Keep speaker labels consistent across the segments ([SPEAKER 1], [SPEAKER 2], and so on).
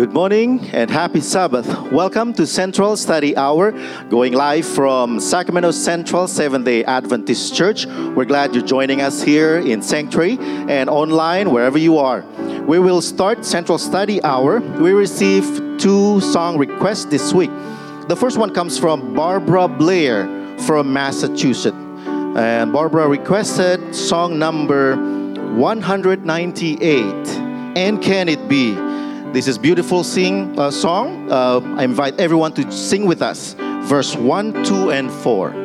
[SPEAKER 1] Good morning and happy Sabbath. Welcome to Central Study Hour, going live from Sacramento Central Seventh-day Adventist Church. We're glad you're joining us here in Sanctuary and online, wherever you are. We will start Central Study Hour. We received 2 song requests this week. The first one comes from Barbara Blair from Massachusetts. And Barbara requested song number 198, And Can It Be? This is beautiful song. I invite everyone to sing with us. Verse 1, 2, and 4.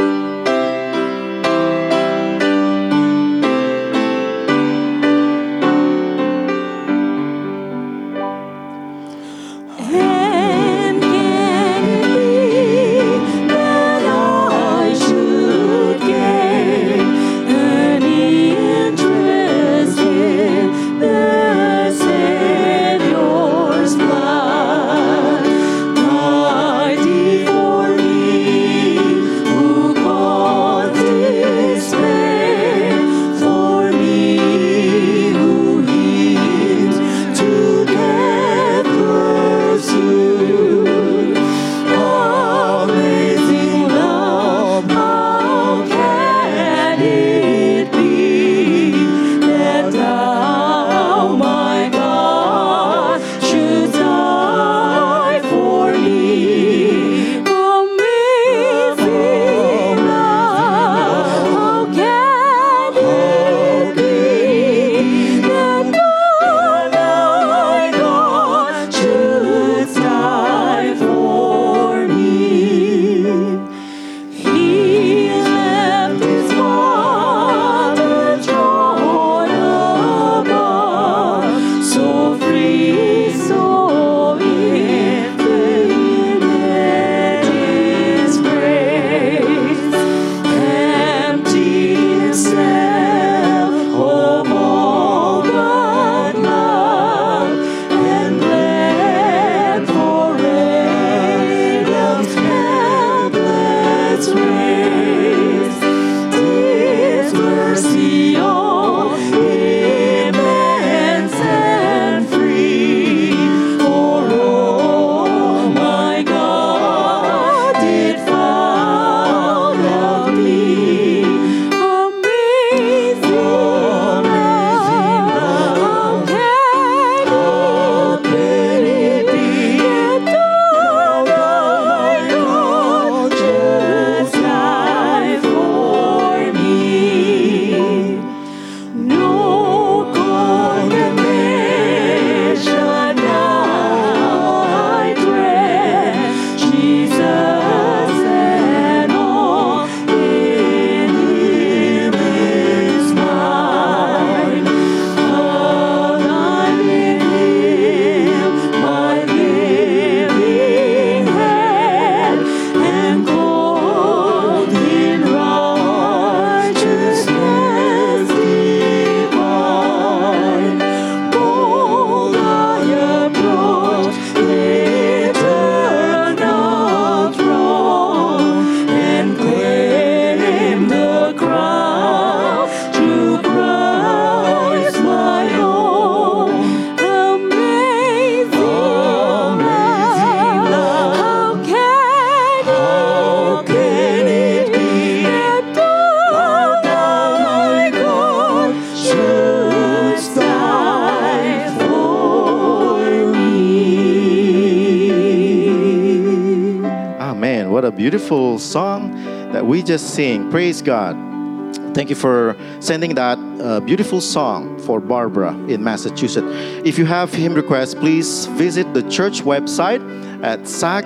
[SPEAKER 1] Beautiful song that we just sing. Praise God. Thank you for sending that beautiful song for Barbara in Massachusetts. If you have hymn requests, please visit the church website at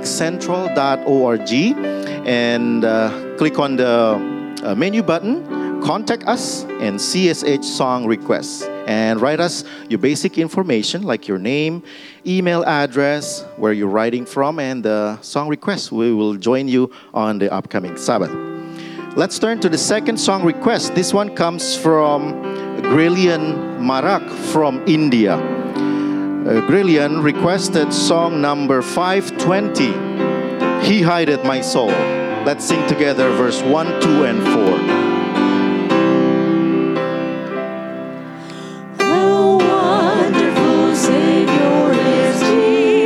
[SPEAKER 1] saccentral.org and click on the menu button, contact us, and CSH song requests. And write us your basic information like your name, email address, where you're writing from, and the song request. We will join you on the upcoming Sabbath. Let's turn to the second song request. This one comes from Grillian Marak from India. Grillian requested song number 520, He Hideth My Soul. Let's sing together verse 1, 2, and 4.
[SPEAKER 2] Savior is Jesus.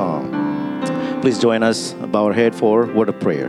[SPEAKER 1] song. Please join us, bow our head for word of prayer.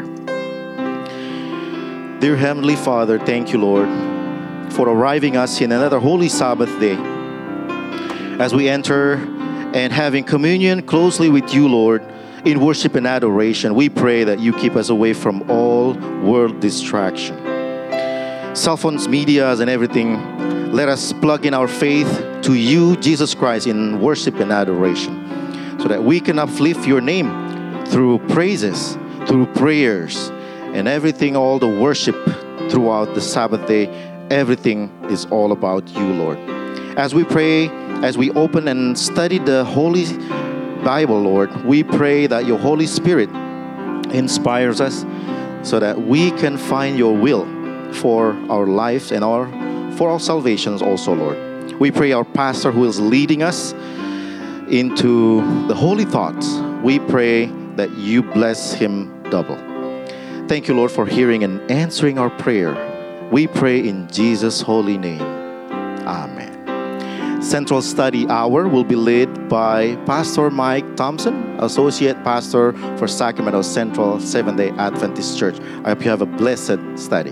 [SPEAKER 1] Dear Heavenly Father, thank you, Lord, for arriving us in another holy Sabbath day. As we enter and having communion closely with you, Lord, in worship and adoration, we pray that you keep us away from all world distraction. Cell phones, medias, and everything, let us plug in our faith to you, Jesus Christ, in worship and adoration, so that we can uplift your name through praises, through prayers, and everything, all the worship throughout the Sabbath day. Everything is all about you, Lord. As we pray, as we open and study the Holy Bible, Lord, we pray that your Holy Spirit inspires us so that we can find your will for our lives and for our salvations also, Lord. We pray our pastor who is leading us into the holy thoughts, we pray that you bless him double. Thank you, Lord, for hearing and answering our prayer. We pray in Jesus' holy name. Amen. Central Study Hour will be led by Pastor Mike Thompson, Associate Pastor for Sacramento Central Seventh-day Adventist Church. I hope you have a blessed study.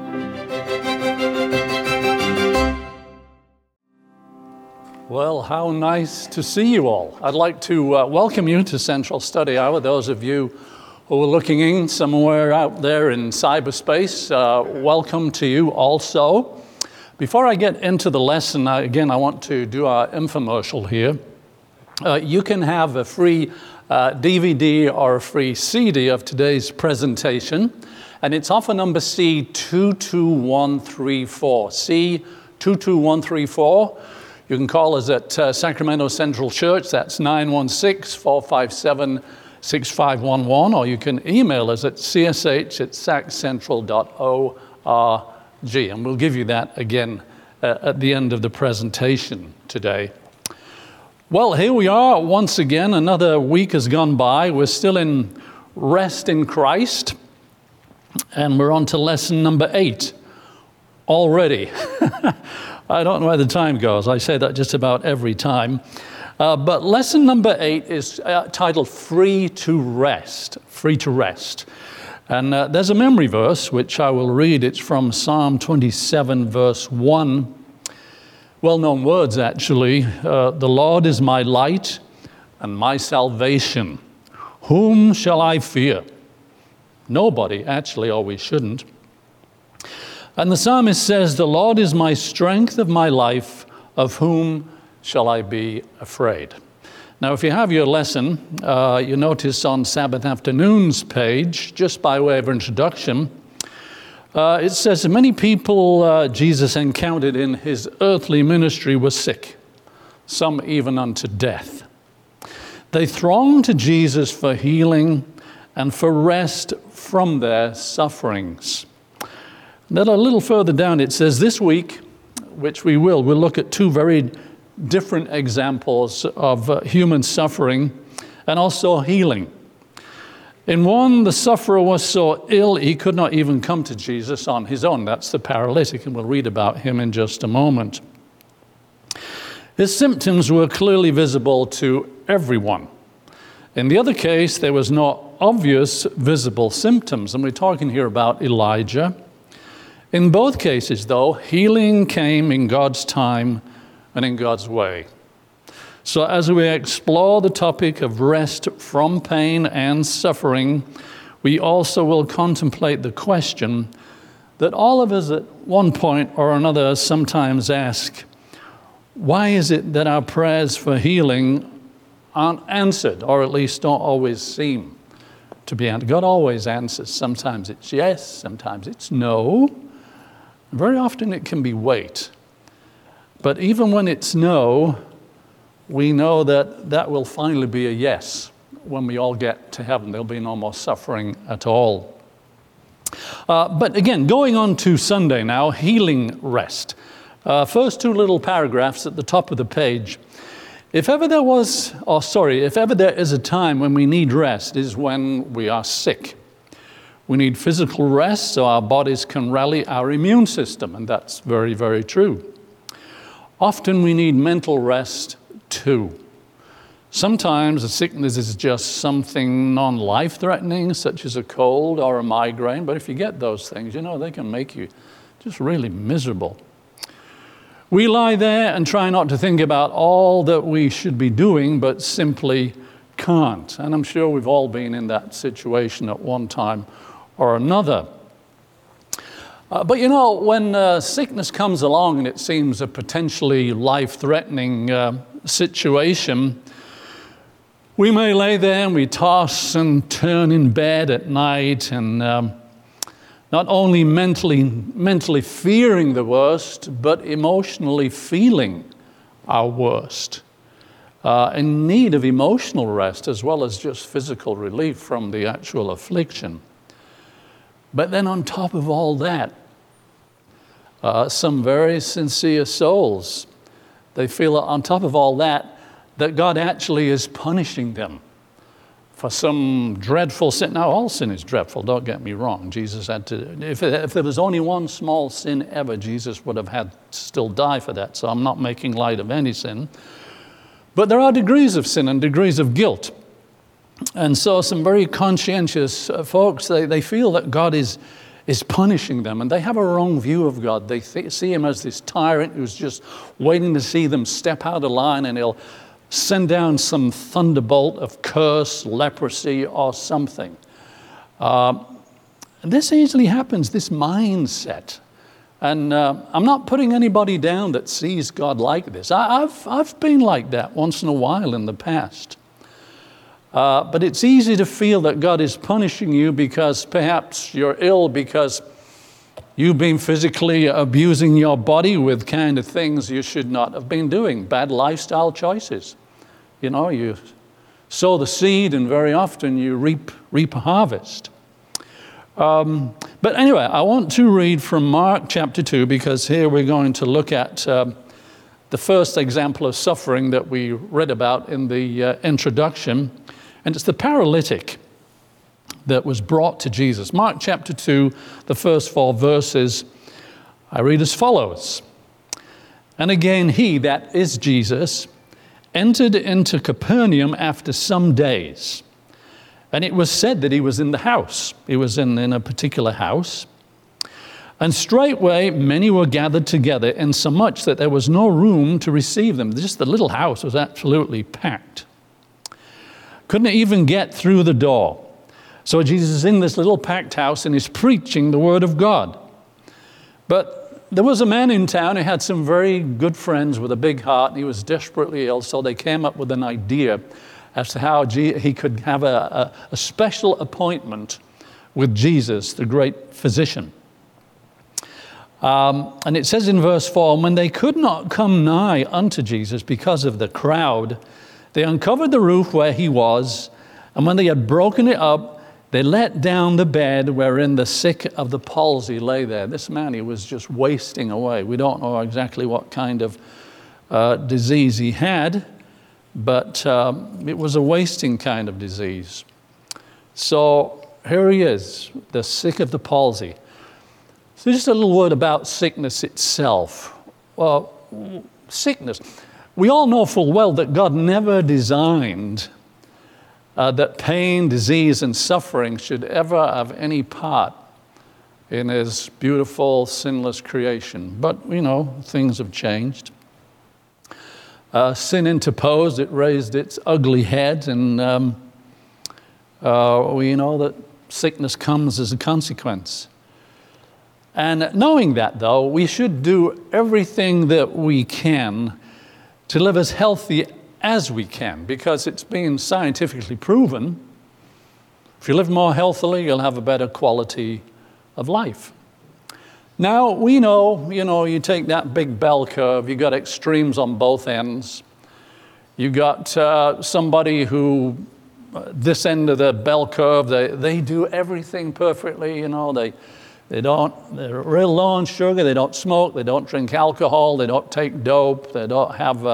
[SPEAKER 2] Well, how nice to see you all. I'd like to welcome you to Central Study Hour. Those of you who are looking in somewhere out there in cyberspace, welcome to you also. Before I get into the lesson, I want to do our infomercial here. You can have a free DVD or a free CD of today's presentation, and it's offer number C22134. C22134. You can call us at Sacramento Central Church. That's 916-457-6511, or you can email us at csh@saccentral.org, and we'll give you that again at the end of the presentation today. Well, here we are once again. Another week has gone by. We're still in Rest in Christ, and we're on to lesson number 8 already. I don't know where the time goes. I say that just about every time. But lesson number 8 is titled Free to Rest. Free to Rest. And there's a memory verse which I will read. It's from Psalm 27, verse 1. Well-known words, actually. The Lord is my light and my salvation. Whom shall I fear? Nobody, actually, or we shouldn't. And the psalmist says, the Lord is my strength of my life, of whom shall I be afraid? Now, if you have your lesson, you notice on Sabbath afternoon's page, just by way of introduction, it says, many people Jesus encountered in his earthly ministry were sick, some even unto death. They thronged to Jesus for healing and for rest from their sufferings. Then a little further down it says, this week, which we'll look at 2 very different examples of human suffering and also healing. In one, the sufferer was so ill he could not even come to Jesus on his own. That's the paralytic, and we'll read about him in just a moment. His symptoms were clearly visible to everyone. In the other case, there was no obvious visible symptoms, and we're talking here about Elijah. In both cases, though, healing came in God's time and in God's way. So as we explore the topic of rest from pain and suffering, we also will contemplate the question that all of us at one point or another sometimes ask, why is it that our prayers for healing aren't answered, or at least don't always seem to be answered? God always answers. Sometimes it's yes, sometimes it's no. Very often it can be wait. But even when it's no, we know that that will finally be a yes when we all get to heaven. There'll be no more suffering at all. But again, going on to Sunday now, healing rest. First 2 little paragraphs at the top of the page. If ever there is a time when we need rest, it is when we are sick. We need physical rest so our bodies can rally our immune system, and that's very, very true. Often we need mental rest too. Sometimes the sickness is just something non-life-threatening, such as a cold or a migraine. But if you get those things, they can make you just really miserable. We lie there and try not to think about all that we should be doing, but simply can't. And I'm sure we've all been in that situation at one time or another. But when sickness comes along and it seems a potentially life-threatening situation, we may lay there and we toss and turn in bed at night and not only mentally fearing the worst, but emotionally feeling our worst, in need of emotional rest as well as just physical relief from the actual affliction. But then on top of all that, some very sincere souls, they feel that on top of all that God actually is punishing them for some dreadful sin. Now, all sin is dreadful, don't get me wrong. Jesus had to, if there was only one small sin ever, Jesus would have had to still die for that. So I'm not making light of any sin. But there are degrees of sin and degrees of guilt. And so some very conscientious folks, they feel that God is punishing them, and they have a wrong view of God. They see him as this tyrant who's just waiting to see them step out of line, and he'll send down some thunderbolt of curse, leprosy, or something. This easily happens, this mindset. And I'm not putting anybody down that sees God like this. I've been like that once in a while in the past. But it's easy to feel that God is punishing you because perhaps you're ill because you've been physically abusing your body with kind of things you should not have been doing, bad lifestyle choices. You sow the seed and very often you reap a harvest. But anyway, I want to read from Mark chapter 2 because here we're going to look at the first example of suffering that we read about in the introduction. And it's the paralytic that was brought to Jesus. Mark chapter 2, the first 4 verses, I read as follows. And again he, that is Jesus, entered into Capernaum after some days. And it was said that he was in the house. He was in a particular house. And straightway many were gathered together, insomuch that there was no room to receive them. Just the little house was absolutely packed. Couldn't even get through the door. So Jesus is in this little packed house and he's preaching the word of God. But there was a man in town who had some very good friends with a big heart, and he was desperately ill, so they came up with an idea as to how he could have a special appointment with Jesus, the great physician. And it says in verse 4, when they could not come nigh unto Jesus because of the crowd, they uncovered the roof where he was, and when they had broken it up, they let down the bed wherein the sick of the palsy lay there. This man, he was just wasting away. We don't know exactly what kind of disease he had, but it was a wasting kind of disease. So here he is, the sick of the palsy. So just a little word about sickness itself. Well, sickness. We all know full well that God never designed that pain, disease, and suffering should ever have any part in his beautiful, sinless creation. But, things have changed. Sin interposed, it raised its ugly head, and we know that sickness comes as a consequence. And knowing that, though, we should do everything that we can to live as healthy as we can, because it's been scientifically proven, if you live more healthily, you'll have a better quality of life. Now, we know, you take that big bell curve, you got extremes on both ends. You got somebody who, this end of the bell curve, they do everything perfectly, they're real low on sugar, they don't smoke, they don't drink alcohol, they don't take dope, they don't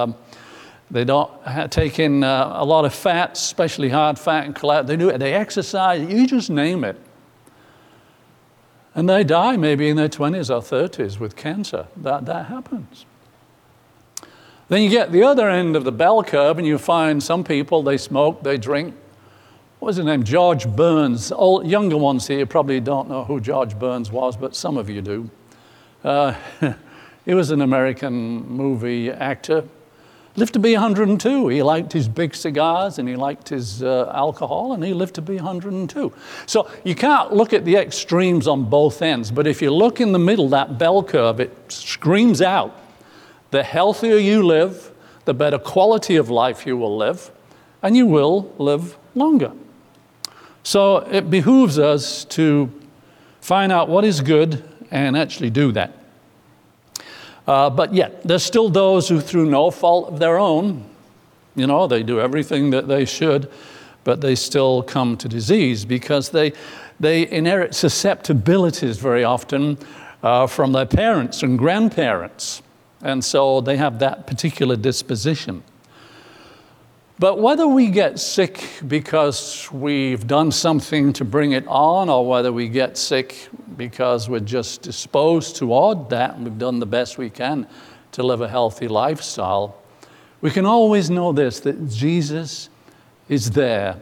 [SPEAKER 2] take in a lot of fat, especially hard fat and cholesterol. They exercise, you just name it. And they die maybe in their 20s or 30s with cancer. That happens. Then you get the other end of the bell curve and you find some people, they smoke, they drink. What was his name? George Burns. All younger ones here probably don't know who George Burns was, but some of you do. He was an American movie actor. Lived to be 102. He liked his big cigars and he liked his alcohol, and he lived to be 102. So you can't look at the extremes on both ends, but if you look in the middle, that bell curve, it screams out. The healthier you live, the better quality of life you will live, and you will live longer. So it behooves us to find out what is good and actually do that. But yet, there's still those who, through no fault of their own, they do everything that they should, but they still come to disease because they inherit susceptibilities very often from their parents and grandparents. And so they have that particular disposition. But whether we get sick because we've done something to bring it on, or whether we get sick because we're just disposed toward that and we've done the best we can to live a healthy lifestyle, we can always know this, that Jesus is there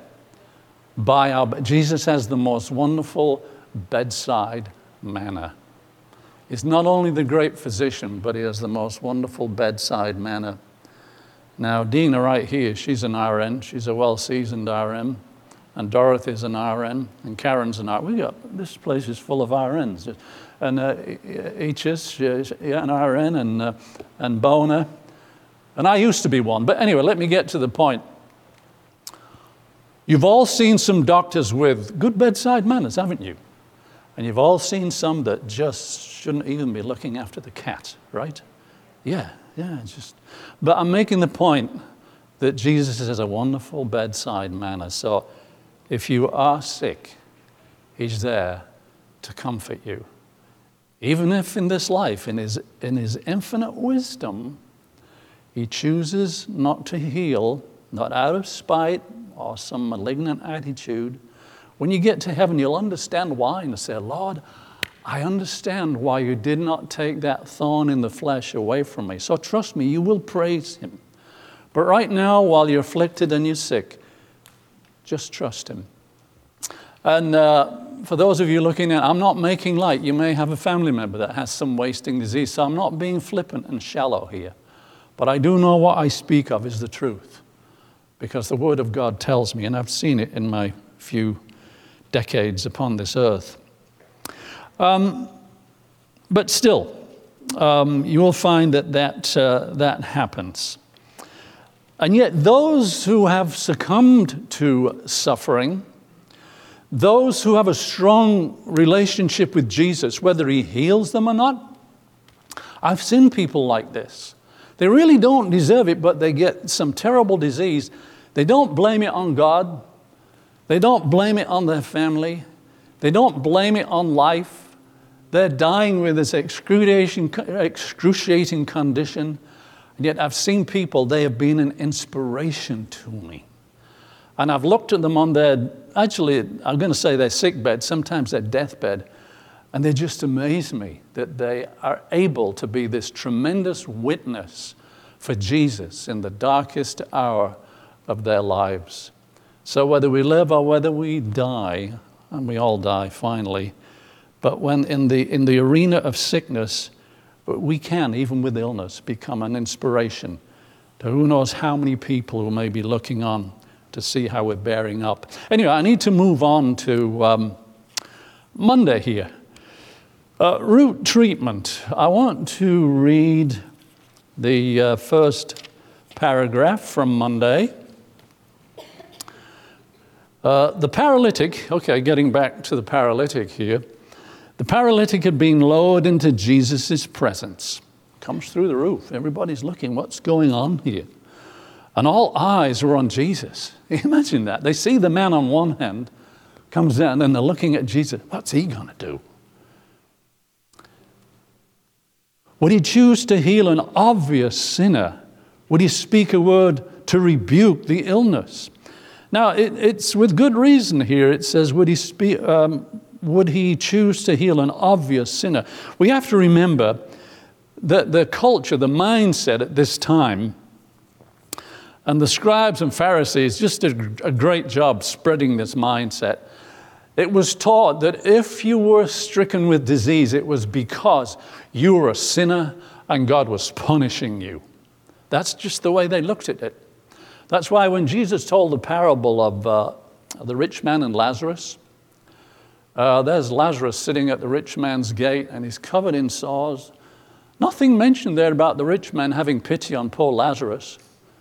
[SPEAKER 2] Jesus has the most wonderful bedside manner. He's not only the great physician, but he has the most wonderful bedside manner. Now, Dina right here, she's an RN. She's a well-seasoned RN. And Dorothy's an RN. And Karen's an RN. This place is full of RNs. And Eachus, an RN, and Bona. And I used to be one. But anyway, let me get to the point. You've all seen some doctors with good bedside manners, haven't you? And you've all seen some that just shouldn't even be looking after the cat, right? Yeah, but I'm making the point that Jesus has a wonderful bedside manner. So if you are sick, he's there to comfort you. Even if in this life, in his infinite wisdom, he chooses not to heal, not out of spite or some malignant attitude. When you get to heaven, you'll understand why and say, Lord, I understand why you did not take that thorn in the flesh away from me. So trust me, you will praise him. But right now, while you're afflicted and you're sick, just trust him. And for those of you looking at, I'm not making light. You may have a family member that has some wasting disease, so I'm not being flippant and shallow here. But I do know what I speak of is the truth, because the Word of God tells me, and I've seen it in my few decades upon this earth. But still, you will find that happens. And yet those who have succumbed to suffering, those who have a strong relationship with Jesus, whether he heals them or not, I've seen people like this. They really don't deserve it, but they get some terrible disease. They don't blame it on God. They don't blame it on their family. They don't blame it on life. They're dying with this excruciating condition. And yet I've seen people, they have been an inspiration to me. And I've looked at them on their, actually, I'm going to say their sick bed, sometimes their deathbed, and they just amaze me that they are able to be this tremendous witness for Jesus in the darkest hour of their lives. So whether we live or whether we die, and we all die finally, but when in the arena of sickness, we can, even with illness, become an inspiration to who knows how many people who may be looking on to see how we're bearing up. Anyway, I need to move on to Monday here. Root treatment. I want to read the first paragraph from Monday. The paralytic, okay, getting back to the paralytic here. The paralytic had been lowered into Jesus' presence. Comes through the roof. Everybody's looking, what's going on here? And all eyes are on Jesus. Imagine that. They see the man on one hand, comes down, and they're looking at Jesus. What's he going to do? Would he choose to heal an obvious sinner? Would he speak a word to rebuke the illness? Now, it's with good reason here. It says, would he choose to heal an obvious sinner? We have to remember that the culture, the mindset at this time And the scribes and Pharisees just did a great job spreading this mindset. It was taught that if you were stricken with disease, it was because you were a sinner and God was punishing you. That's just the way they looked at it. That's why when Jesus told the parable of the rich man and Lazarus, there's Lazarus sitting at the rich man's gate and he's covered in sores. Nothing mentioned there about the rich man having pity on poor Lazarus.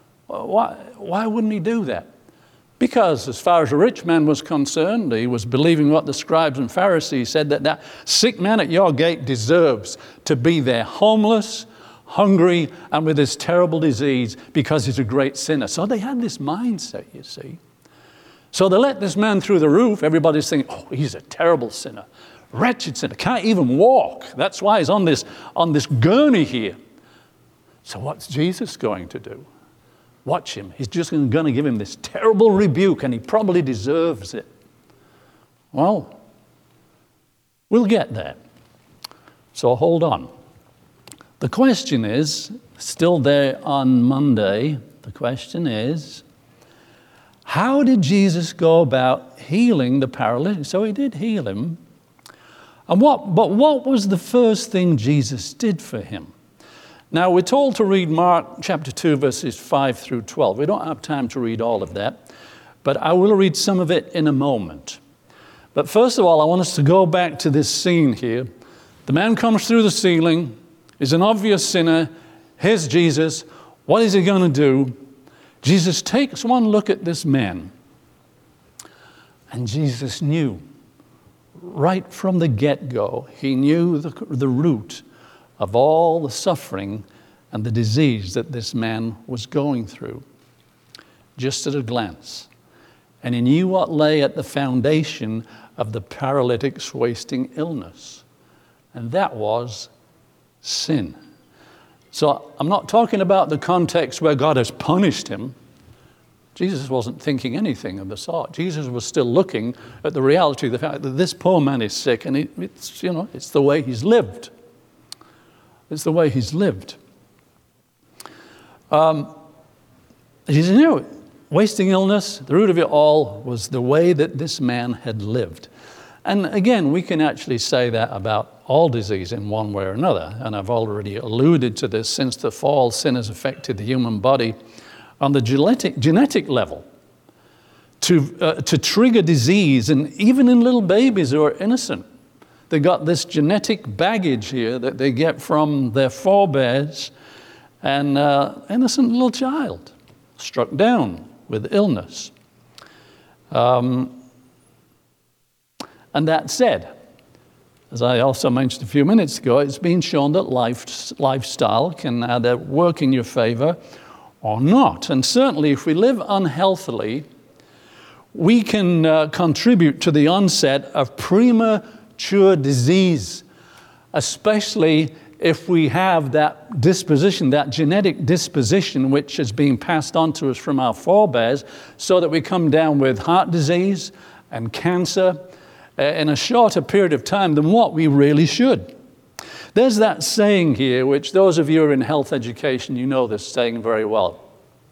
[SPEAKER 2] Why wouldn't he do that? Because as far as the rich man was concerned, he was believing what the scribes and Pharisees said, that sick man at your gate deserves to be there homeless, hungry, and with this terrible disease because he's a great sinner. So they had this mindset, you see. So they let this man through the roof. Everybody's thinking, oh, he's a terrible sinner, wretched sinner, can't even walk. That's why he's on this gurney here. So what's Jesus going to do? Watch him. He's just going to give him this terrible rebuke, and he probably deserves it. Well, we'll get there. So hold on. The question is, still there on Monday, the question is, how did Jesus go about healing the paralytic? So he did heal him. But what was the first thing Jesus did for him? Now, we're told to read Mark chapter 2, verses 5 through 12. We don't have time to read all of that, but I will read some of it in a moment. But first of all, I want us to go back to this scene here. The man comes through the ceiling. He's an obvious sinner. Here's Jesus. What is he going to do? Jesus takes one look at this man, and Jesus knew right from the get-go, he knew the root of all the suffering and the disease that this man was going through, just at a glance. And he knew what lay at the foundation of the paralytic's wasting illness, and that was sin. So I'm not talking about the context where God has punished him. Jesus wasn't thinking anything of the sort. Jesus was still looking at the reality of the fact that this poor man is sick, and it's the way he's lived. It's the way he's lived. He knew wasting illness, the root of it all, was the way that this man had lived. And again, we can actually say that about all disease in one way or another. And I've already alluded to this. Since the fall, sin has affected the human body on the genetic level to trigger disease, and even in little babies who are innocent. They got this genetic baggage here that they get from their forebears, and innocent little child struck down with illness. And that said, as I also mentioned a few minutes ago, it's been shown that lifestyle can either work in your favor or not. And certainly if we live unhealthily, we can contribute to the onset of premature disease, especially if we have that disposition, that genetic disposition, which is being passed on to us from our forebears, so that we come down with heart disease and cancer in a shorter period of time than what we really should. There's that saying here, which those of you who are in health education, you know this saying very well.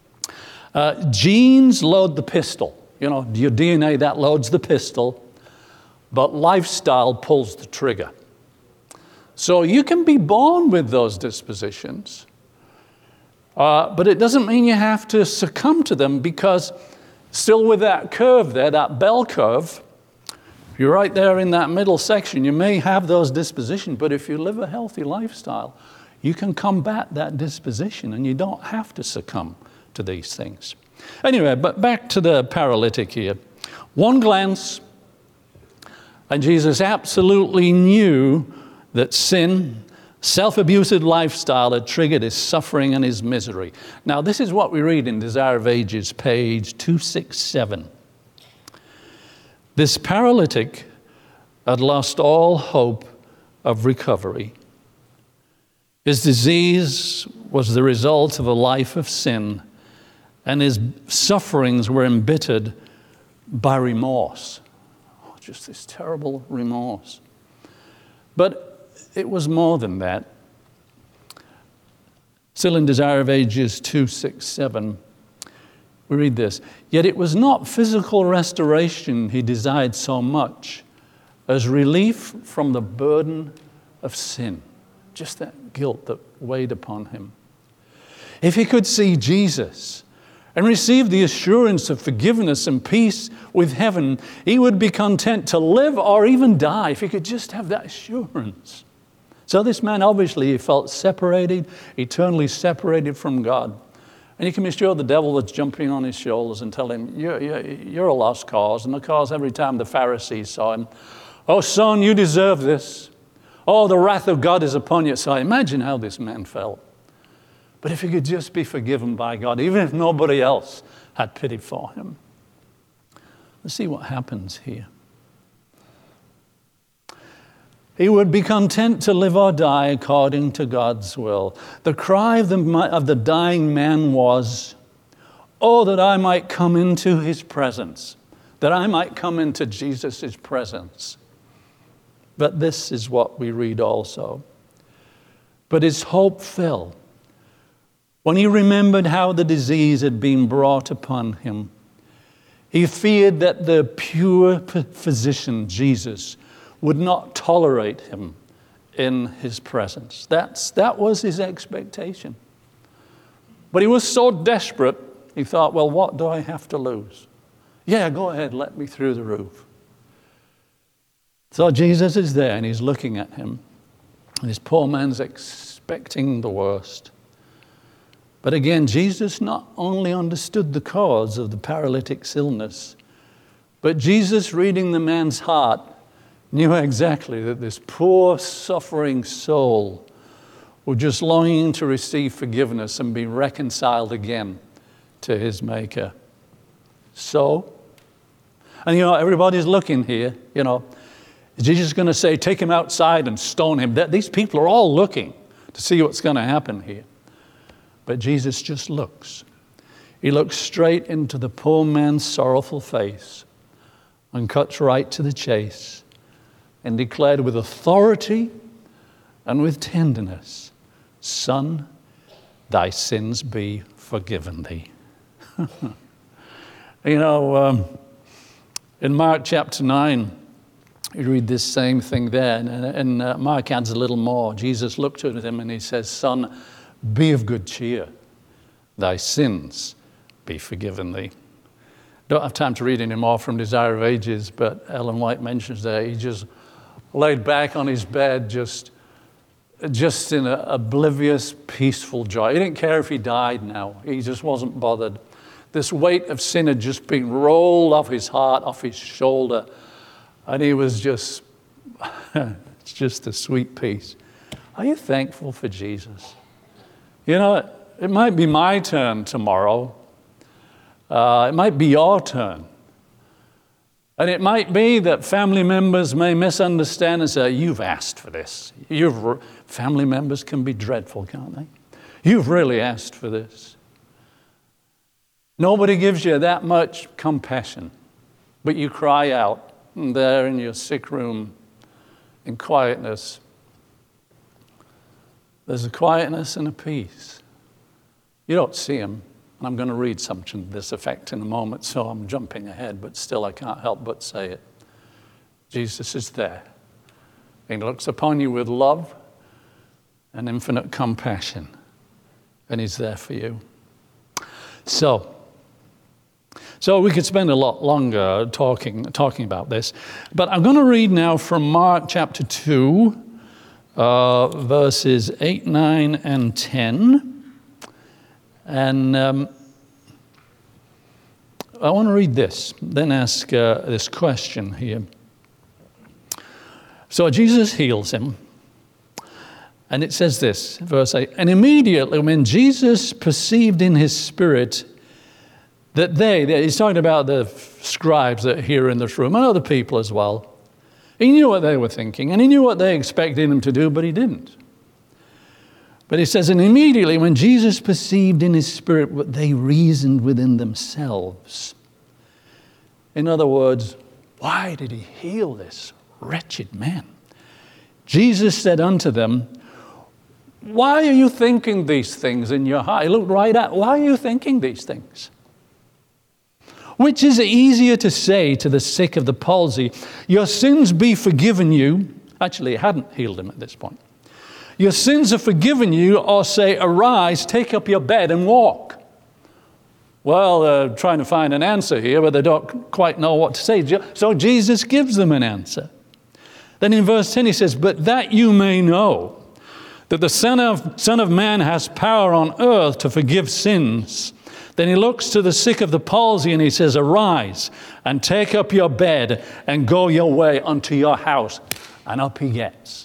[SPEAKER 2] Genes load the pistol. You know, your DNA, that loads the pistol, but lifestyle pulls the trigger. So you can be born with those dispositions, but it doesn't mean you have to succumb to them, because still with that curve there, that bell curve, if you're right there in that middle section, you may have those dispositions, but if you live a healthy lifestyle, you can combat that disposition and you don't have to succumb to these things. Anyway, but back to the paralytic here. One glance, and Jesus absolutely knew that sin, self-abusive lifestyle had triggered his suffering and his misery. Now, this is what we read in Desire of Ages, page 267. This paralytic had lost all hope of recovery. His disease was the result of a life of sin, and his sufferings were embittered by remorse. Oh, just this terrible remorse. But it was more than that. Still in Desire of Ages 267, We read this. Yet it was not physical restoration he desired so much as relief from the burden of sin. Just that guilt that weighed upon him. If he could see Jesus and receive the assurance of forgiveness and peace with heaven, he would be content to live or even die if he could just have that assurance. So this man, obviously, he felt separated, eternally separated from God. And you can be sure the devil was jumping on his shoulders and telling him, you're a lost cause. And of course, every time the Pharisees saw him, oh, son, you deserve this. Oh, the wrath of God is upon you. So imagine how this man felt. But if he could just be forgiven by God, even if nobody else had pity for him. Let's see what happens here. He would be content to live or die according to God's will. The cry of the dying man was, oh, that I might come into his presence, that I might come into Jesus' presence. But this is what we read also. But his hope fell when he remembered how the disease had been brought upon him. He feared that the pure physician, Jesus, would not tolerate him in his presence. That was his expectation. But he was so desperate, he thought, well, what do I have to lose? Yeah, go ahead, let me through the roof. So Jesus is there and he's looking at him. And this poor man's expecting the worst. But again, Jesus not only understood the cause of the paralytic's illness, but Jesus, reading the man's heart, knew exactly that this poor, suffering soul was just longing to receive forgiveness and be reconciled again to his Maker. So, and everybody's looking here, is Jesus going to say, take him outside and stone him? These people are all looking to see what's going to happen here. But Jesus just looks. He looks straight into the poor man's sorrowful face and cuts right to the chase and declared with authority and with tenderness, Son, thy sins be forgiven thee. In Mark chapter 9, you read this same thing there, and Mark adds a little more. Jesus looked at him and he says, Son, be of good cheer. Thy sins be forgiven thee. Don't have time to read any more from Desire of Ages, but Ellen White mentions there, he just laid back on his bed just in an oblivious, peaceful joy. He didn't care if he died now. He just wasn't bothered. This weight of sin had just been rolled off his heart, off his shoulder, and he was just, it's just a sweet peace. Are you thankful for Jesus? It might be my turn tomorrow. It might be your turn. And it might be that family members may misunderstand and say, you've asked for this. Family members can be dreadful, can't they? You've really asked for this. Nobody gives you that much compassion, but you cry out there in your sick room in quietness. There's a quietness and a peace. You don't see them. And I'm going to read something to this effect in a moment, so I'm jumping ahead, but still I can't help but say it. Jesus is there. He looks upon you with love and infinite compassion, and he's there for you. So we could spend a lot longer talking about this, but I'm going to read now from Mark chapter 2, verses 8, 9, and 10. And I want to read this, then ask this question here. So Jesus heals him. And it says this, verse 8, and immediately when Jesus perceived in his spirit that he's talking about the scribes that are here in this room and other people as well. He knew what they were thinking and he knew what they expected him to do, but he didn't. But it says, and immediately when Jesus perceived in his spirit what they reasoned within themselves. In other words, why did he heal this wretched man? Jesus said unto them, why are you thinking these things in your heart? He looked right at, why are you thinking these things? Which is easier to say to the sick of the palsy, your sins be forgiven you. Actually, it hadn't healed him at this point. Your sins are forgiven you, or say, arise, take up your bed and walk. Well, they're trying to find an answer here, but they don't quite know what to say. So Jesus gives them an answer. Then in verse 10 he says, but that you may know that the Son of Man has power on earth to forgive sins. Then he looks to the sick of the palsy and he says, arise and take up your bed and go your way unto your house. And up he gets.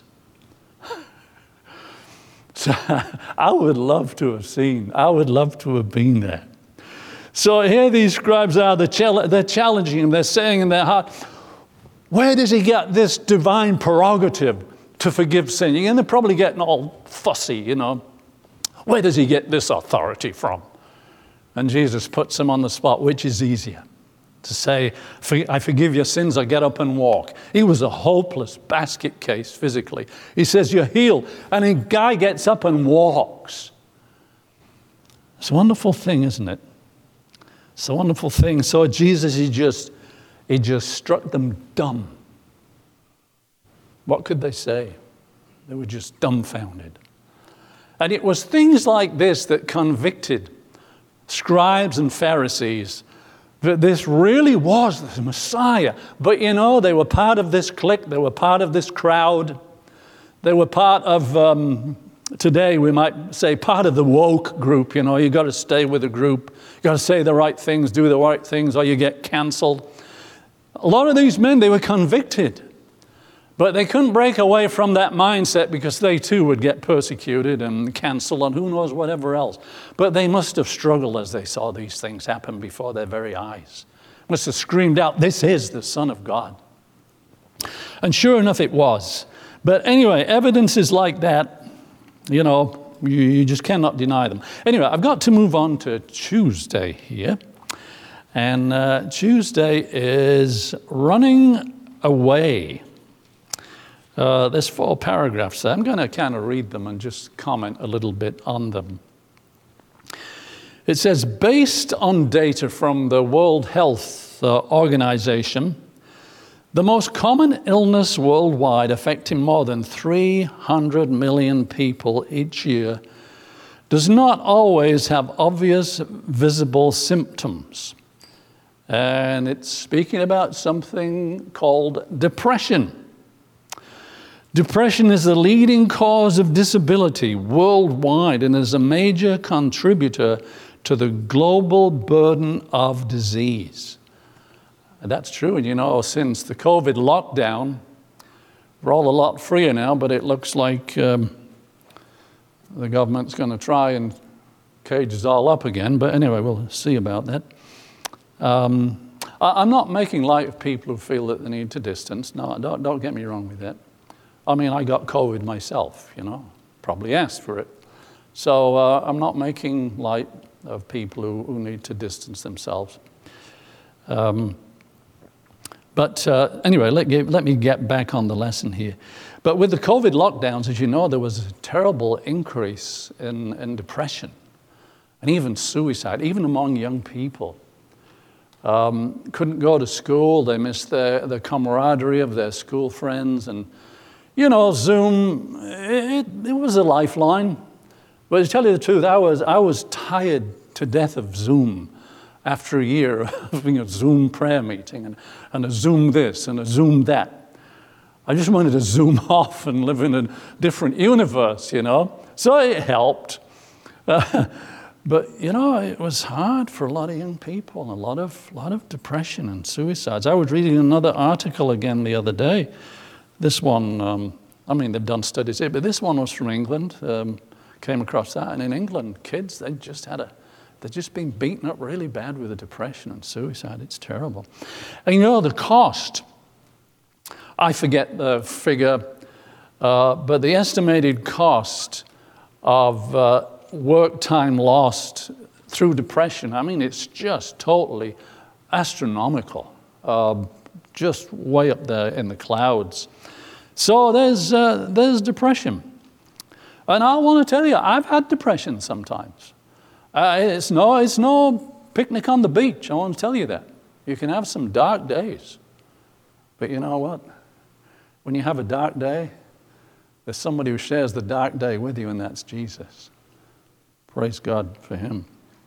[SPEAKER 2] So I would love to have been there. So here these scribes are, they're challenging him, they're saying in their heart, where does he get this divine prerogative to forgive sin? And they're probably getting all fussy, you know. Where does he get this authority from? And Jesus puts him on the spot, which is easier? To say, I forgive your sins, or get up and walk. He was a hopeless basket case physically. He says, you're healed. And a guy gets up and walks. It's a wonderful thing, isn't it? It's a wonderful thing. So Jesus, he just struck them dumb. What could they say? They were just dumbfounded. And it was things like this that convicted scribes and Pharisees that this really was the Messiah. But you know, they were part of this clique, they were part of this crowd, they were part of, today we might say, part of the woke group. You know, you got to stay with the group, you got to say the right things, do the right things, or you get canceled. A lot of these men, they were convicted. But they couldn't break away from that mindset because they too would get persecuted and canceled and who knows whatever else. But they must have struggled as they saw these things happen before their very eyes. Must have screamed out, this is the Son of God. And sure enough, it was. But anyway, evidences like that, you know, you just cannot deny them. Anyway, I've got to move on to Tuesday here. And Tuesday is running away. There's 4 paragraphs there. I'm going to kind of read them and just comment a little bit on them. It says, based on data from the World Health Organization, the most common illness worldwide affecting more than 300 million people each year does not always have obvious visible symptoms. And it's speaking about something called depression. Depression is the leading cause of disability worldwide and is a major contributor to the global burden of disease. And that's true, and you know, since the COVID lockdown, we're all a lot freer now, but it looks like the government's going to try and cage us all up again. But anyway, we'll see about that. I'm not making light of people who feel that they need to distance. No, don't get me wrong with that. I mean, I got COVID myself, you know, probably asked for it. So I'm not making light of people who need to distance themselves. But anyway, let me get back on the lesson here. But with the COVID lockdowns, as you know, there was a terrible increase in depression and even suicide, even among young people. Couldn't go to school, they missed the camaraderie of their school friends, and you know, Zoom, it was a lifeline. But to tell you the truth, I was tired to death of Zoom after a year of having a Zoom prayer meeting and a Zoom this and a Zoom that. I just wanted to Zoom off and live in a different universe, you know. So it helped. But, you know, it was hard for a lot of young people, a lot of depression and suicides. I was reading another article again the other day. This one, I mean, they've done studies here, but this one was from England. Came across that, and in England, kids, they've just been beaten up really bad with the depression and suicide. It's terrible. And you know, the cost, I forget the figure, but the estimated cost of work time lost through depression, I mean, it's just totally astronomical, just way up there in the clouds. So there's depression. And I want to tell you, I've had depression sometimes. It's no picnic on the beach, I want to tell you that. You can have some dark days. But you know what? When you have a dark day, there's somebody who shares the dark day with you, and that's Jesus. Praise God for him.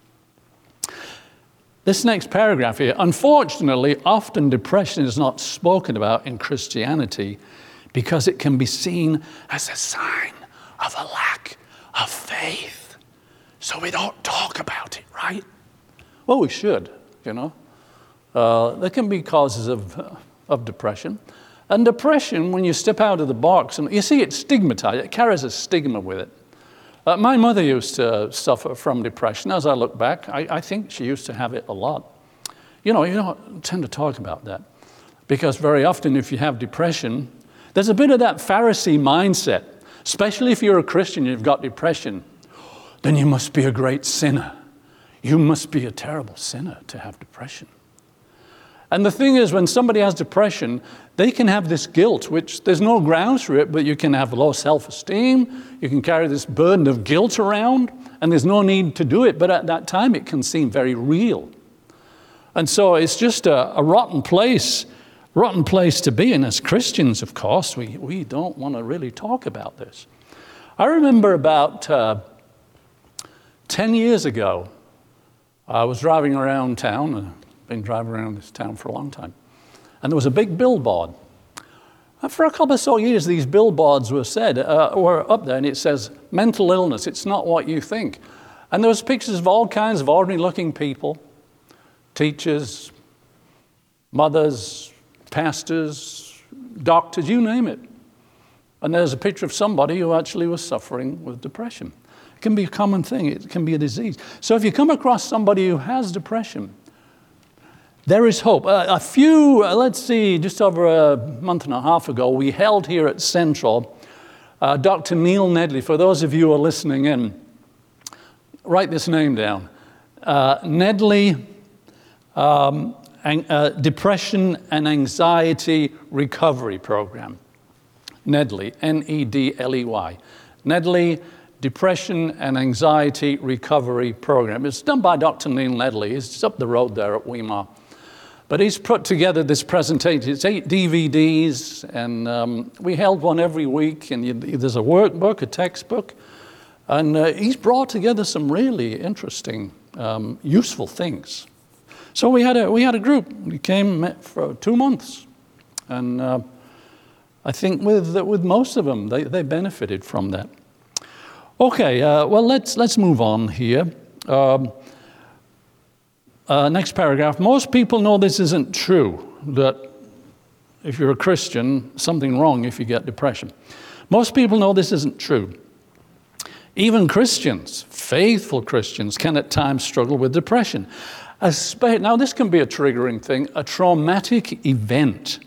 [SPEAKER 2] This next paragraph here, unfortunately, often depression is not spoken about in Christianity because it can be seen as a sign of a lack of faith. So we don't talk about it, right? Well, we should, you know. There can be causes of depression. And depression, when you step out of the box, and you see it's stigmatized, it carries a stigma with it. My mother used to suffer from depression. As I look back, I think she used to have it a lot. You don't tend to talk about that because very often if you have depression, there's a bit of that Pharisee mindset, especially if you're a Christian and you've got depression, then you must be a great sinner. You must be a terrible sinner to have depression. And the thing is, when somebody has depression, they can have this guilt, which there's no grounds for it, but you can have low self-esteem, you can carry this burden of guilt around, and there's no need to do it, but at that time it can seem very real. And so it's just a rotten place to be, and as Christians, of course, we don't want to really talk about this. I remember about 10 years ago, I was driving around town, been driving around this town for a long time. And there was a big billboard. And for a couple of so years, these billboards were up there, and it says, mental illness, it's not what you think. And there was pictures of all kinds of ordinary-looking people, teachers, mothers, pastors, doctors, you name it. And there's a picture of somebody who actually was suffering with depression. It can be a common thing. It can be a disease. So if you come across somebody who has depression, there is hope. Just over a month and a half ago, we held here at Central Dr. Neil Nedley. For those of you who are listening in, write this name down. Nedley, Depression and Anxiety Recovery Program. Nedley, N-E-D-L-E-Y. Nedley, Depression and Anxiety Recovery Program. It's done by Dr. Neil Nedley. It's up the road there at Weimar. But he's put together this presentation. It's 8 DVDs, and we held one every week, and there's a workbook, a textbook, and he's brought together some really interesting, useful things. So we had a group. We met for 2 months, and I think with most of them, they benefited from that. Okay, well, let's move on here. Next paragraph. Most people know this isn't true, that if you're a Christian, something wrong if you get depression. Most people know this isn't true. Even Christians, faithful Christians, can at times struggle with depression. Now, this can be a triggering thing, a traumatic event,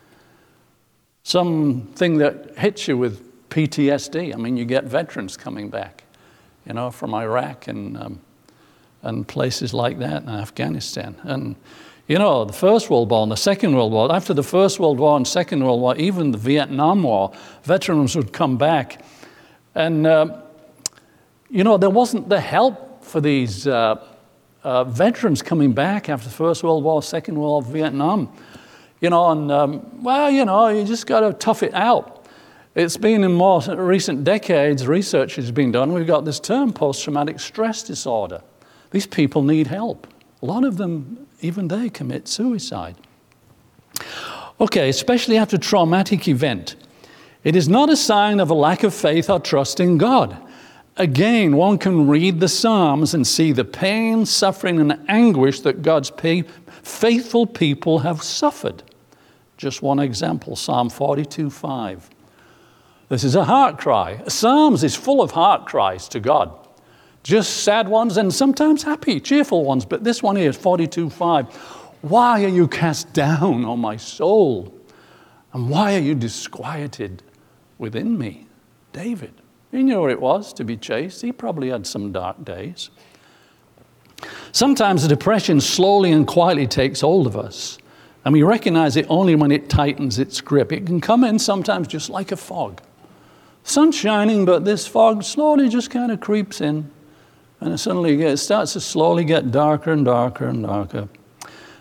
[SPEAKER 2] something that hits you with PTSD. I mean, you get veterans coming back, from Iraq and places like that in Afghanistan. And, the First World War and the Second World War, after the First World War and Second World War, even the Vietnam War, veterans would come back. And, there wasn't the help for these veterans coming back after the First World War, Second World War, Vietnam. You just got to tough it out. It's been in more recent decades, research has been done. We've got this term, post-traumatic stress disorder. These people need help. A lot of them, even they commit suicide. Okay, especially after a traumatic event. It is not a sign of a lack of faith or trust in God. Again, one can read the Psalms and see the pain, suffering, and anguish that God's faithful people have suffered. Just one example, Psalm 42:5. This is a heart cry. Psalms is full of heart cries to God. Just sad ones and sometimes happy, cheerful ones. But this one here is 42:5. Why are you cast down, O my soul? And why are you disquieted within me? David. He knew what it was to be chased. He probably had some dark days. Sometimes the depression slowly and quietly takes hold of us, and we recognize it only when it tightens its grip. It can come in sometimes just like a fog. Sun's shining, but this fog slowly just kind of creeps in, and it starts to slowly get darker and darker and darker.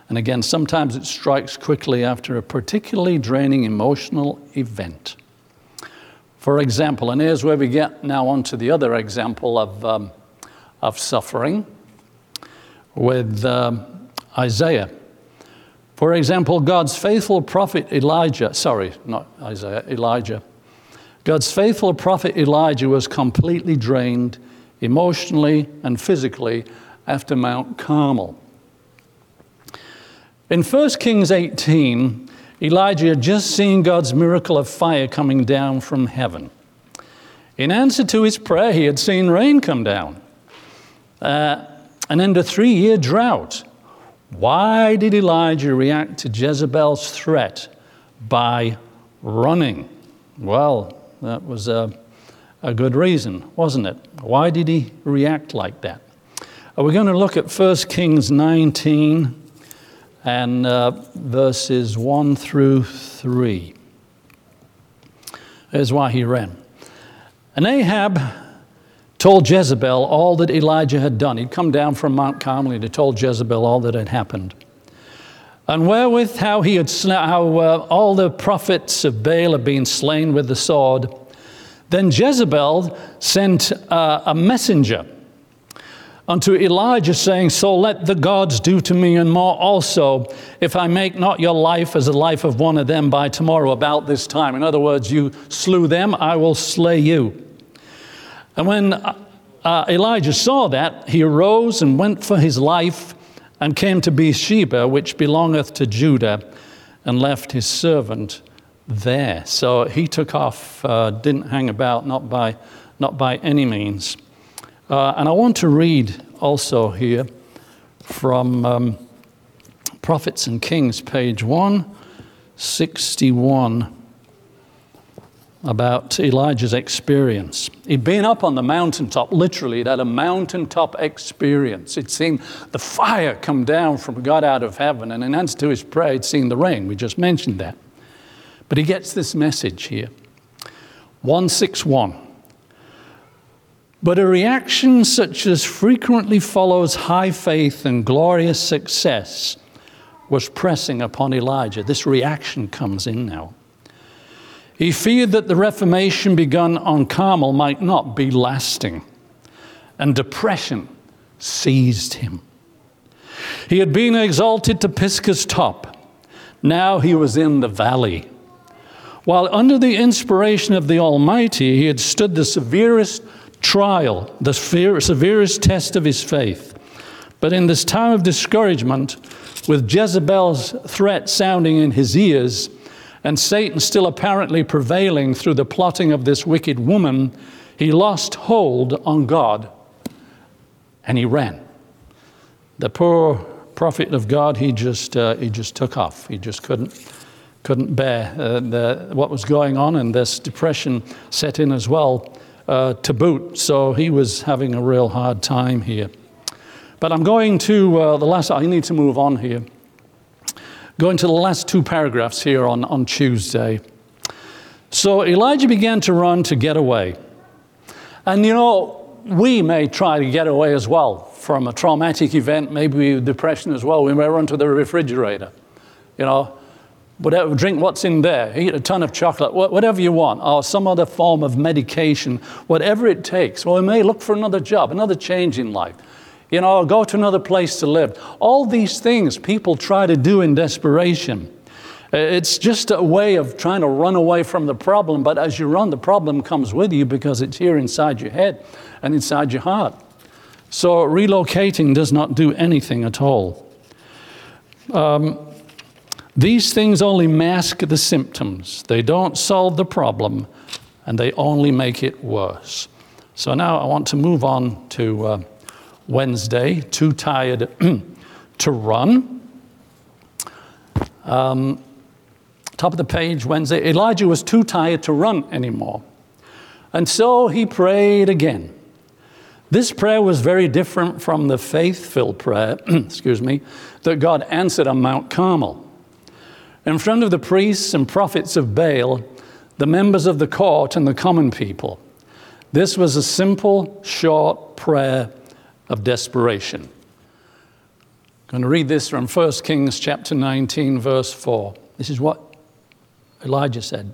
[SPEAKER 2] And again, sometimes it strikes quickly after a particularly draining emotional event. For example, and here's where we get now onto the other example of suffering with Isaiah. For example, God's faithful prophet Elijah. God's faithful prophet Elijah was completely drained emotionally and physically after Mount Carmel. In 1 Kings 18, Elijah had just seen God's miracle of fire coming down from heaven. In answer to his prayer, he had seen rain come down. And end a 3-year drought. Why did Elijah react to Jezebel's threat by running? Well, that was a good reason, wasn't it? Why did he react like that? We're going to look at 1 Kings 19 and verses 1 through 3. Here's why he ran. And Ahab told Jezebel all that Elijah had done. He'd come down from Mount Carmel and he told Jezebel all that had happened. And wherewith how all the prophets of Baal had been slain with the sword. Then Jezebel sent a messenger unto Elijah, saying, so let the gods do to me and more also, if I make not your life as the life of one of them by tomorrow about this time. In other words, you slew them, I will slay you. And when Elijah saw that, he arose and went for his life and came to Beersheba, which belongeth to Judah, and left his servant there. So he took off, didn't hang about, not by any means. And I want to read also here from Prophets and Kings, page 161, about Elijah's experience. He'd been up on the mountaintop, literally, he'd had a mountaintop experience. He'd seen the fire come down from God out of heaven, and in answer to his prayer, he'd seen the rain. We just mentioned that. But he gets this message here, 161. But a reaction such as frequently follows high faith and glorious success was pressing upon Elijah. This reaction comes in now. He feared that the reformation begun on Carmel might not be lasting, and depression seized him. He had been exalted to Pisgah's top. Now he was in the valley. While under the inspiration of the Almighty, he had stood the severest trial, the severest test of his faith. But in this time of discouragement, with Jezebel's threat sounding in his ears, and Satan still apparently prevailing through the plotting of this wicked woman, he lost hold on God and he ran. The poor prophet of God, he just took off. He just couldn't bear what was going on, and this depression set in as well to boot. So he was having a real hard time here. But I'm going to I need to move on here. Going to the last 2 paragraphs here on Tuesday. So Elijah began to run to get away. And we may try to get away as well from a traumatic event, maybe depression as well. We may run to the refrigerator, whatever, drink what's in there, eat a ton of chocolate, whatever you want, or some other form of medication, whatever it takes. Well, we may look for another job, another change in life. Go to another place to live. All these things people try to do in desperation. It's just a way of trying to run away from the problem, but as you run, the problem comes with you because it's here inside your head and inside your heart. So relocating does not do anything at all. These things only mask the symptoms. They don't solve the problem, and they only make it worse. So now I want to move on to Wednesday, too tired to run. Top of the page, Wednesday. Elijah was too tired to run anymore. And so he prayed again. This prayer was very different from the faith-filled prayer, that God answered on Mount Carmel. In front of the priests and prophets of Baal, the members of the court and the common people, this was a simple, short prayer of desperation. I'm going to read this from 1 Kings chapter 19, verse 4. This is what Elijah said.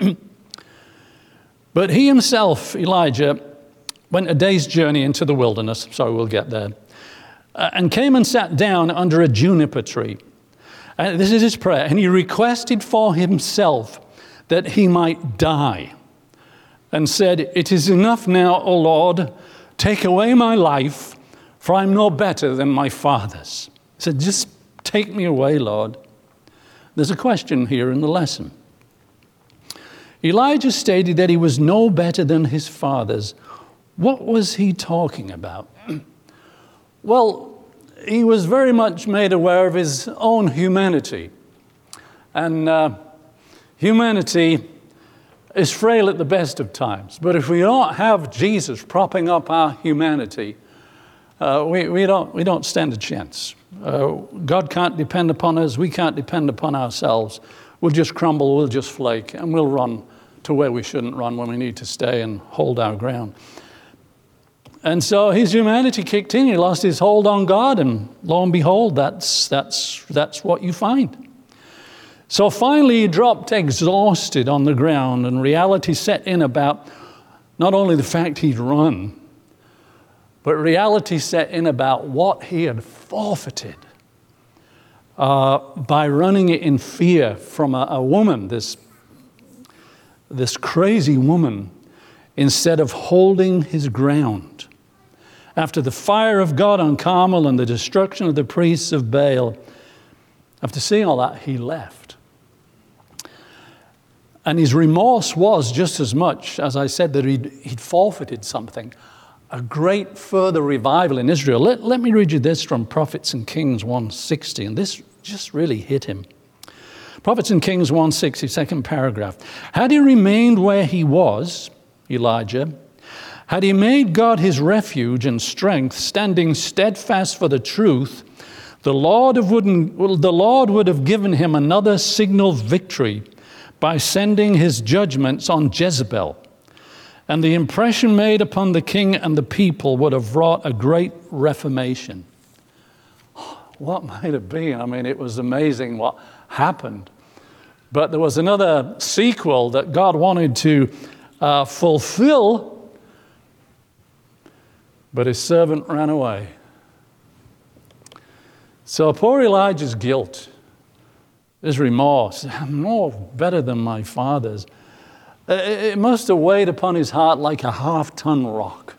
[SPEAKER 2] But he himself, Elijah, went a day's journey into the wilderness, so we'll get there, and came and sat down under a juniper tree. And this is his prayer. And he requested for himself that he might die, and said, "It is enough now, O Lord, take away my life, for I'm no better than my fathers." He said, "Just take me away, Lord." There's a question here in the lesson. Elijah stated that he was no better than his fathers. What was he talking about? Well, he was very much made aware of his own humanity. And humanity is frail at the best of times. But if we don't have Jesus propping up our humanity, we don't stand a chance. God can't depend upon us. We can't depend upon ourselves. We'll just crumble, we'll just flake, and we'll run to where we shouldn't run when we need to stay and hold our ground. And so his humanity kicked in. He lost his hold on God, and lo and behold, that's what you find. So finally he dropped exhausted on the ground, and reality set in about not only the fact he'd run, but reality set in about what he had forfeited by running in fear from a woman, this crazy woman, instead of holding his ground. After the fire of God on Carmel and the destruction of the priests of Baal, after seeing all that, he left. And his remorse was just as much, as I said, that he'd forfeited something, a great further revival in Israel. Let me read you this from Prophets and Kings 1:60, and this just really hit him. Prophets and Kings 1:60, second paragraph. Had he remained where he was, Elijah, had he made God his refuge and strength, standing steadfast for the truth, the Lord would have given him another signal victory by sending his judgments on Jezebel. And the impression made upon the king and the people would have wrought a great reformation. What might it be? I mean, it was amazing what happened. But there was another sequel that God wanted to fulfill, but his servant ran away. So poor Elijah's guilt, his remorse, I'm no better than my fathers. It must have weighed upon his heart like a half-ton rock.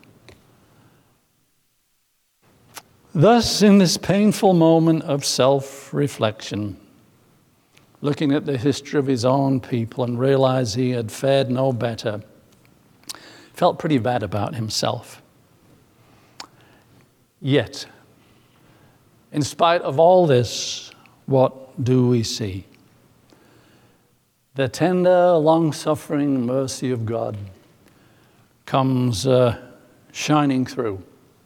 [SPEAKER 2] Thus, in this painful moment of self-reflection, looking at the history of his own people and realized he had fared no better, felt pretty bad about himself. Yet, in spite of all this, what do we see? The tender, long-suffering mercy of God comes shining through.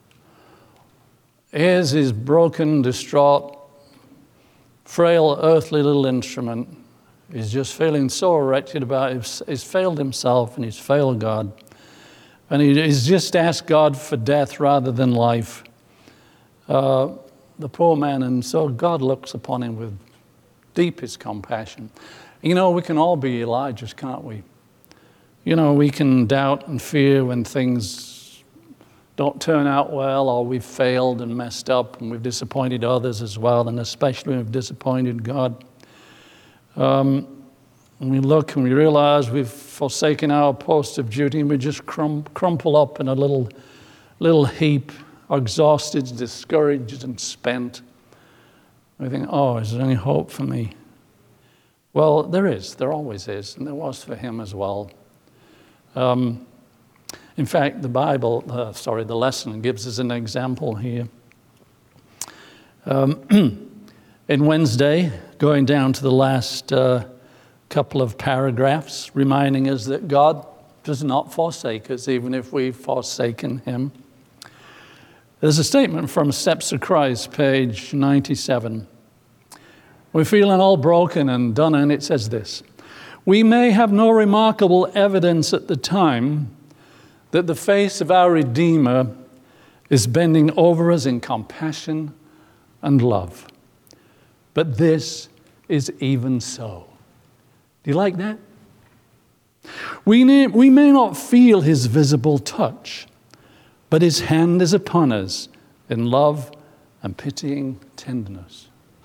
[SPEAKER 2] Here's his broken, distraught, frail, earthly little instrument. He's just feeling so wretched about it. He's failed himself and he's failed God. And he's just asked God for death rather than life. The poor man, and so God looks upon him with deepest compassion. You know, we can all be Elijahs, can't we? You know, we can doubt and fear when things don't turn out well, or we've failed and messed up, and we've disappointed others as well, and especially when we've disappointed God. And we look and we realize we've forsaken our post of duty, and we just crumple up in a little heap, exhausted, discouraged, and spent. We think, oh, is there any hope for me? Well, there is. There always is, and there was for him as well. In fact, the lesson gives us an example here. In Wednesday, going down to the last couple of paragraphs, reminding us that God does not forsake us, even if we've forsaken him. There's a statement from Steps of Christ, page 97. We're feeling all broken and done, and it says this: we may have no remarkable evidence at the time that the face of our Redeemer is bending over us in compassion and love. But this is even so. Do you like that? We may not feel his visible touch, but his hand is upon us in love and pitying tenderness.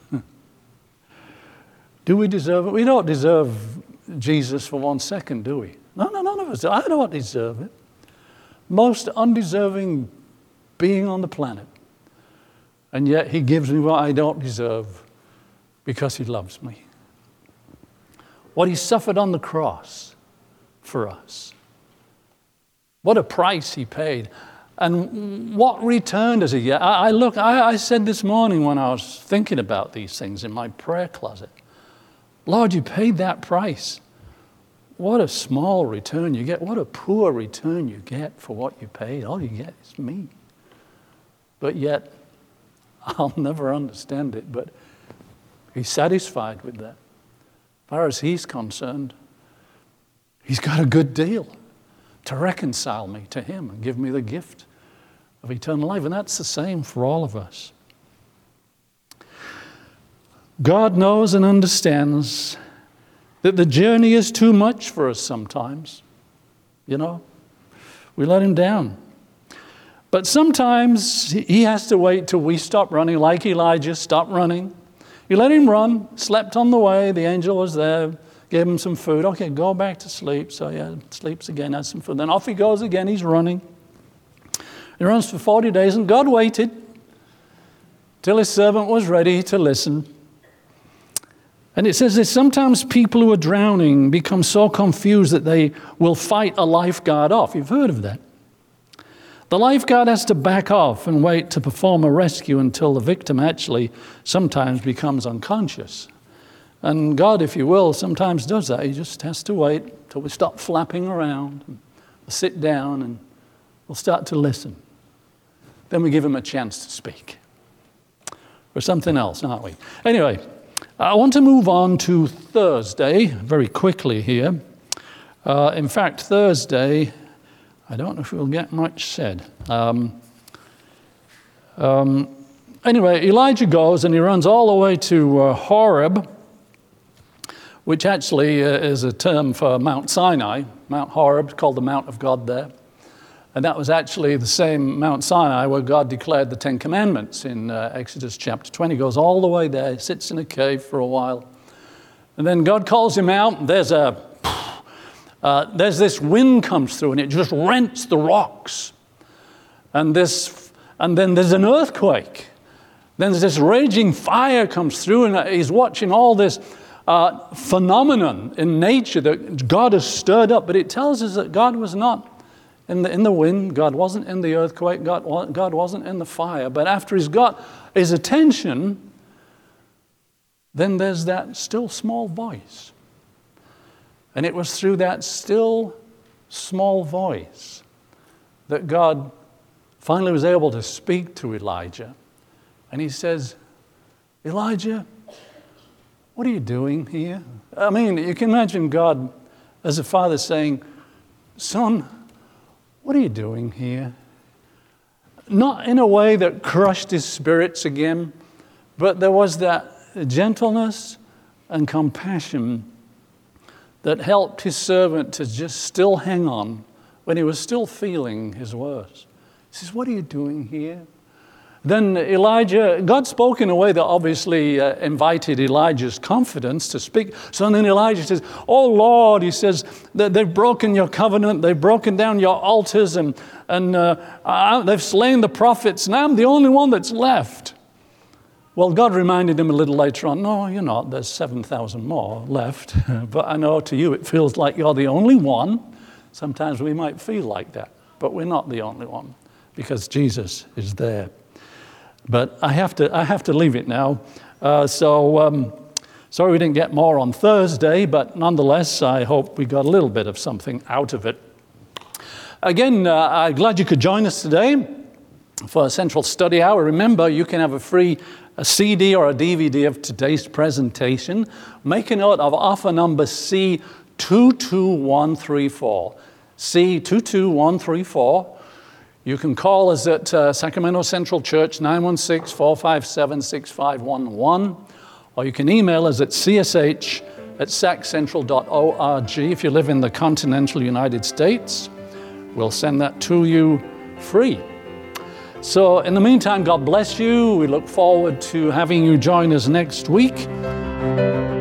[SPEAKER 2] Do we deserve it? We don't deserve Jesus for 1 second, do we? No, none of us. I don't deserve it. Most undeserving being on the planet. And yet he gives me what I don't deserve because he loves me. What he suffered on the cross for us. What a price he paid. And what return does he get? I said this morning when I was thinking about these things in my prayer closet, Lord, you paid that price. What a small return you get. What a poor return you get for what you paid. All you get is me. But yet, I'll never understand it, but he's satisfied with that. As far as he's concerned, he's got a good deal to reconcile me to him and give me the gift of eternal life. And that's the same for all of us. God knows and understands that the journey is too much for us sometimes. You know, we let him down. But sometimes he has to wait till we stop running, like Elijah stopped running. You let him run, slept on the way, the angel was there, gave him some food. Okay, go back to sleep. So yeah, sleeps again, has some food. Then off he goes again, he's running. He runs for 40 days, and God waited till his servant was ready to listen. And it says that sometimes people who are drowning become so confused that they will fight a lifeguard off. You've heard of that. The lifeguard has to back off and wait to perform a rescue until the victim actually sometimes becomes unconscious. And God, if you will, sometimes does that. He just has to wait till we stop flapping around, and we'll sit down and we'll start to listen. Then we give him a chance to speak. Or something else, aren't we? Anyway, I want to move on to Thursday very quickly here. In fact, Thursday, I don't know if we'll get much said. Anyway, Elijah goes and he runs all the way to Horeb, which actually is a term for Mount Sinai. Mount Horeb, called the Mount of God there. And that was actually the same Mount Sinai where God declared the Ten Commandments in Exodus chapter 20. He goes all the way there, he sits in a cave for a while. And then God calls him out. There's this wind comes through and it just rents the rocks. And then there's an earthquake. Then there's this raging fire comes through, and he's watching all this phenomenon in nature that God has stirred up. But it tells us that God was not in the wind, God wasn't in the earthquake, God wasn't in the fire. But after he's got his attention, then there's that still small voice. And it was through that still small voice that God finally was able to speak to Elijah. And he says, Elijah, what are you doing here? I mean, you can imagine God as a father saying, son, what are you doing here? Not in a way that crushed his spirits again, but there was that gentleness and compassion that helped his servant to just still hang on when he was still feeling his worst. He says, what are you doing here? Then Elijah, God spoke in a way that obviously invited Elijah's confidence to speak. So then Elijah says, oh Lord, he says, they've broken your covenant, they've broken down your altars, and they've slain the prophets, and I'm the only one that's left. Well, God reminded him a little later on, no, you're not, there's 7,000 more left. But I know to you it feels like you're the only one. Sometimes we might feel like that, but we're not the only one because Jesus is there. But I have to leave it now. Sorry we didn't get more on Thursday, but nonetheless, I hope we got a little bit of something out of it. Again, I'm glad you could join us today for a Central Study Hour. Remember, you can have a free CD or a DVD of today's presentation. Make a note of offer number C22134. C22134. You can call us at Sacramento Central Church, 916-457-6511, or you can email us at csh@saccentral.org. If you live in the continental United States, we'll send that to you free. So in the meantime, God bless you. We look forward to having you join us next week.